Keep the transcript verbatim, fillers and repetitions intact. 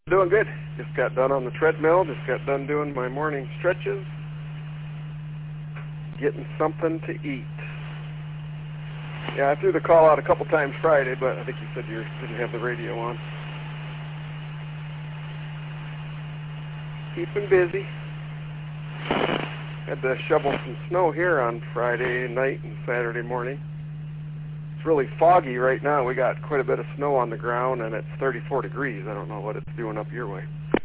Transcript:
Doing good. Just got done on the treadmill. Just got done doing my morning stretches. Getting something to eat. Yeah, I threw the call out a couple times Friday, but I think you said you didn't have the radio on. Keeping busy. Had to shovel some snow here on Friday night and Saturday morning. It's really foggy right now. We got quite a bit of snow on the ground, and it's thirty-four degrees. I don't know what it's doing up your way.